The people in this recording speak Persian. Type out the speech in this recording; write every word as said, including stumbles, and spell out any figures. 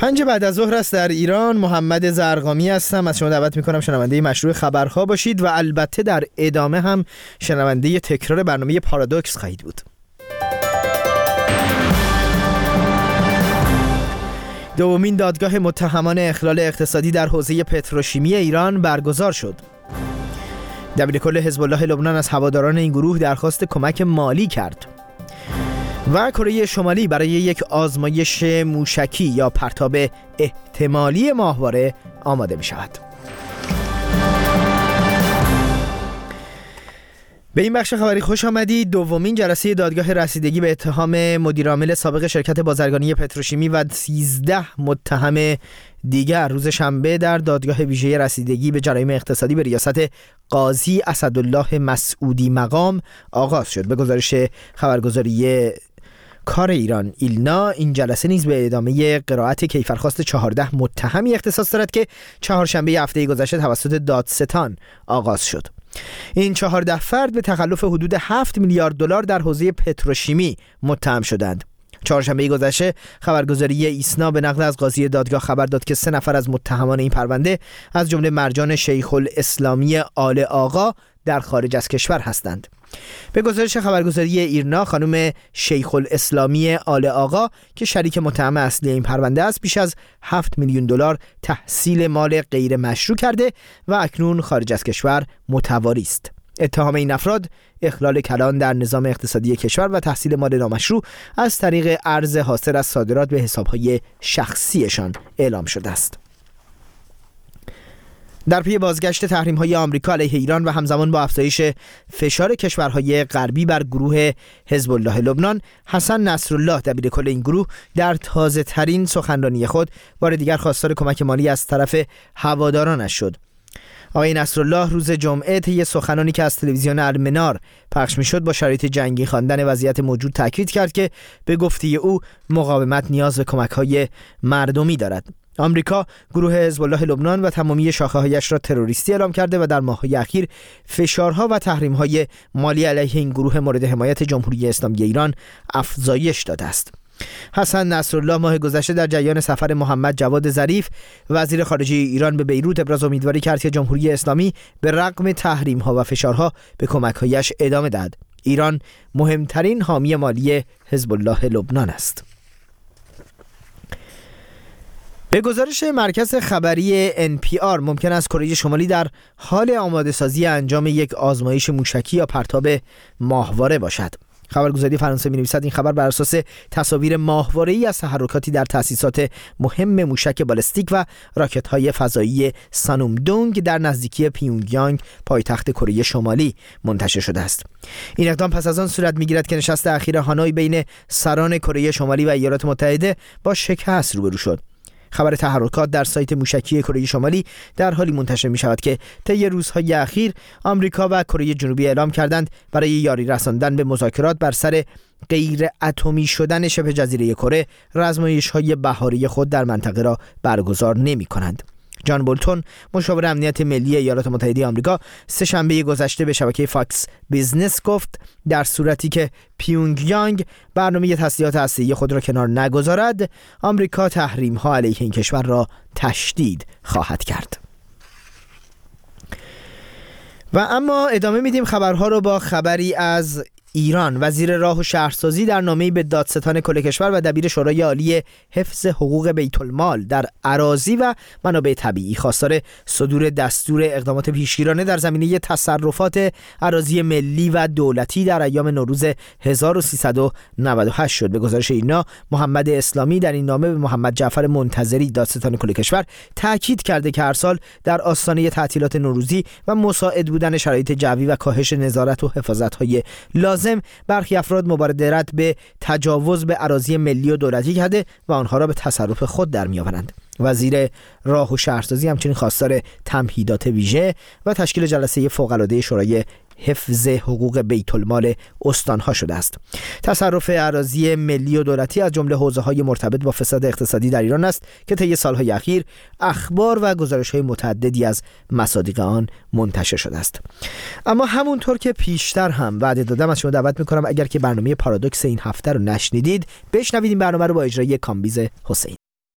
پنج بعد از ظهر است در ایران. محمد زرقامی هستم. از شما دعوت میکنم شنونده مشروع خبرها باشید و البته در ادامه هم شنونده تکرار برنامه پارادوکس خواهید بود. دومین دادگاه متهمان اخلال اقتصادی در حوزه پتروشیمی ایران برگزار شد. دبیرکل حزب الله لبنان از هواداران این گروه درخواست کمک مالی کرد. و کره شمالی برای یک آزمایش موشکی یا پرتاب احتمالی ماهواره آماده می شود. به این بخش خبری خوش آمدید. دومین جلسه دادگاه رسیدگی به اتهام مدیرعامل سابق شرکت بازرگانی پتروشیمی و سیزده متهم دیگر روز شنبه در دادگاه ویژه رسیدگی به جرایم اقتصادی به ریاست قاضی اسدالله مسعودی مقام آغاز شد. به گزارش خبرگزاری کار ایران ایلنا، این جلسه نیز به ادامه قرائت کیفرخواست چهارده متهمی اختصاص دارد که چهارشنبه هفته گذشته توسط دادستان آغاز شد. این چهارده فرد به تخلف حدود هفت میلیارد دلار در حوزه پتروشیمی متهم شدند. چهارشنبه گذشته خبرگزاری ایسنا به نقل از قاضی دادگاه خبر داد که سه نفر از متهمان این پرونده از جمله مرجان شیخ الاسلامی آل آقا در خارج از کشور هستند. به گزارش خبرگزاری ایرنا، خانم شیخ الاسلامی آل آقا که شریک متهم اصلی این پرونده است، بیش از هفت میلیون دلار تحصیل مال غیر مشروع کرده و اکنون خارج از کشور متواری است. اتهام این افراد اخلال کلان در نظام اقتصادی کشور و تحصیل مال نامشروع از طریق ارز حاصل از صادرات به حساب‌های شخصیشان اعلام شده است. در پی بازگشت تحریم‌های آمریکا علیه ایران و همزمان با افزایش فشار کشورهای غربی بر گروه حزب الله لبنان، حسن نصرالله دبیرکل این گروه در تازه‌ترین سخنرانی خود بار دیگر خواستار کمک مالی از طرف هوادارانش شد. آقای نصرالله روز جمعه طی سخنانی که از تلویزیون المنار پخش می‌شد با شرایط جنگی خواندن وضعیت موجود تاکید کرد که به گفته او مقاومت نیاز به کمک‌های مردمی دارد. آمریکا گروه حزب الله لبنان و تمامی شاخه‌هایش را تروریستی اعلام کرده و در ماه‌های اخیر فشارها و تحریم‌های مالی علیه این گروه مورد حمایت جمهوری اسلامی ایران افزایش داده است. حسن نصرالله ماه گذشته در جریان سفر محمد جواد ظریف وزیر خارجه ایران به بیروت ابراز امیدواری کرد که جمهوری اسلامی به رغم تحریم‌ها و فشارها به کمک‌هایش ادامه دهد. ایران مهمترین حامی مالی حزب الله لبنان است. به گزارش مرکز خبری ان پی آر ممکن است کره شمالی در حال آماده سازی انجام یک آزمایش موشکی یا پرتاب ماهواره باشد. خبرگزاری فرانسه می‌نویسد این خبر بر اساس تصاویر ماهواره‌ای از تحرکاتی در تأسیسات مهم موشک بالستیک و راکت‌های فضایی سانومدونگ در نزدیکی پیونگیانگ پایتخت کره شمالی منتشر شده است. این اقدام پس از آن صورت می‌گیرد که نشست اخیر هانوی بین سران کره شمالی و ایالات متحده با شکست روبرو شد. خبر تحرکات در سایت موشکی کره شمالی در حالی منتشر می شود که طی روزهای اخیر آمریکا و کره جنوبی اعلام کردند برای یاری رساندن به مذاکرات بر سر غیر اتمی شدن شبه جزیره کره آزمایش‌های بهاری خود در منطقه را برگزار نمی کنند. جان بولتون مشاور امنیت ملی ایالات متحده آمریکا سه شنبه گذشته به شبکه فاکس بیزنس گفت در صورتی که پیونگیانگ برنامه تسلیحات هسته‌ای خود را کنار نگذارد، آمریکا تحریم‌ها علیه این کشور را تشدید خواهد کرد. و اما ادامه میدیم خبرها رو با خبری از ایران. وزیر راه و شهرسازی در نامه‌ای به دادستان کل کشور و دبیر شورای عالی حفظ حقوق بیت المال در اراضی و منابع طبیعی خواستار صدور دستور اقدامات پیشگیرانه در زمینه تصرفات اراضی ملی و دولتی در ایام نوروز هزار و سیصد و نود و هشت شد. به گزارش اینا، محمد اسلامی در این نامه به محمد جعفر منتظری دادستان کل کشور تاکید کرده که هر سال در آستانه تعطیلات نوروزی و مساعد بودن شرایط جوی و کاهش نظارت و حفاظت‌های لازم برخی افراد مبادرت به تجاوز به اراضی ملی و دولتی کرده و آنها را به تصرف خود در می‌آورند. وزیر راه و شهرسازی همچنین خواستار تمهیدات ویژه و تشکیل جلسه فوق‌العاده شورای حفظ حقوق بیت المال استانها شده است. تصرف اراضی ملی و دولتی از جمله حوزه‌های مرتبط با فساد اقتصادی در ایران است که طی سال‌های اخیر اخبار و گزارش‌های متعددی از مصادیق آن منتشر شده است. اما همونطور که پیشتر هم وعده دادم، از شما دعوت می‌کنم اگر که برنامه پارادوکس این هفته رو نشنیدید، بشنوید این برنامه رو با اجرای کامبیز حسین.